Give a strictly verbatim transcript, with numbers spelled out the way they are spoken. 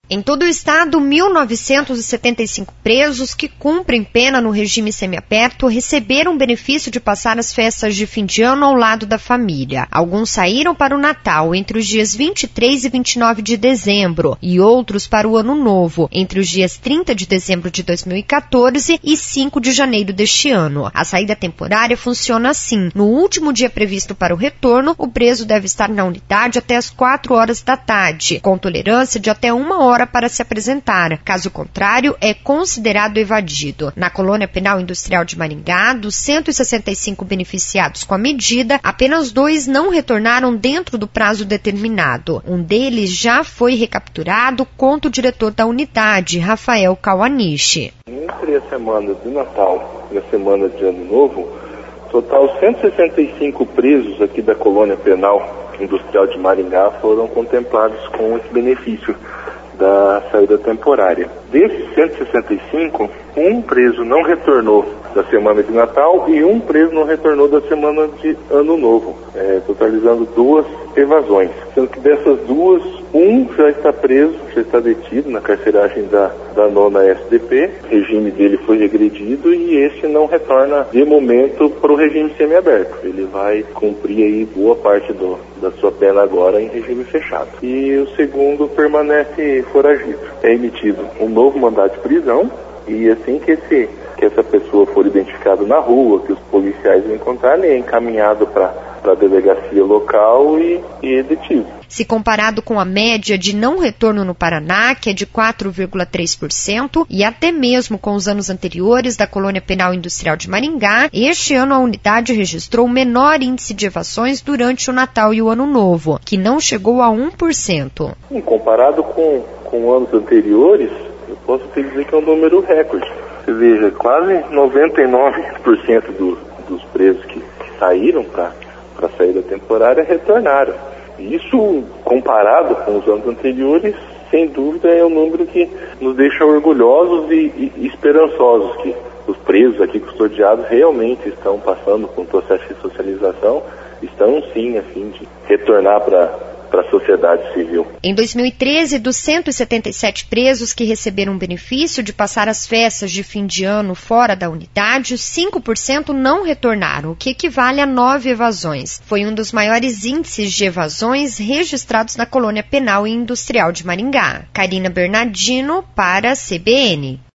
Em todo o estado, mil novecentos e setenta e cinco presos que cumprem pena no regime semiaberto receberam benefício de passar as festas de fim de ano ao lado da família. Alguns saíram para o Natal entre os dias vinte e três e vinte e nove de dezembro e outros para o Ano Novo entre os dias trinta de dezembro de dois mil e quatorze e cinco de janeiro deste ano. A saída temporária funciona assim. No último dia previsto para o retorno, o preso deve estar na unidade até as quatro horas da tarde, com tolerância de até uma hora para se apresentar. Caso contrário, é considerado evadido. Na Colônia Penal Industrial de Maringá, dos cento e sessenta e cinco beneficiados com a medida, apenas dois não retornaram dentro do prazo determinado. Um deles já foi recapturado, conta o diretor da unidade, Rafael Kawanishi. Entre a semana de Natal e a semana de Ano Novo, total cento e sessenta e cinco presos aqui da Colônia Penal Industrial de Maringá foram contemplados com esse benefício da saída temporária. Desses cento e sessenta e cinco, um preso não retornou da semana de Natal e um preso não retornou da semana de Ano Novo, é, totalizando duas evasões. Sendo que dessas duas, um já está preso, já está detido na carceragem da, da nona S D P, o regime dele foi regredido e esse não retorna de momento para o regime semiaberto. Ele vai cumprir aí boa parte do, da sua pena agora em regime fechado. E o segundo permanece foragido. É emitido um novo mandado de prisão e assim que, esse, que essa pessoa for identificada na rua, que os policiais encontrarem, é encaminhado para a delegacia local e, e é detido. Se comparado com a média de não retorno no Paraná, que é de quatro vírgula três por cento, e até mesmo com os anos anteriores da Colônia Penal Industrial de Maringá, este ano a unidade registrou o menor índice de evasões durante o Natal e o Ano Novo, que não chegou a um por cento. Sim, comparado com, com anos anteriores, eu posso te dizer que é um número recorde. Você veja, quase noventa e nove por cento do, dos presos que, que saíram para a saída temporária retornaram. Isso, comparado com os anos anteriores, sem dúvida é um número que nos deixa orgulhosos e, e esperançosos que os presos aqui custodiados realmente estão passando por um processo de socialização, estão sim a fim de retornar para para a sociedade civil. Em dois mil e treze, dos cento e setenta e sete presos que receberam o benefício de passar as festas de fim de ano fora da unidade, cinco por cento não retornaram, o que equivale a nove evasões. Foi um dos maiores índices de evasões registrados na Colônia Penal e Industrial de Maringá. Karina Bernardino para a C B N.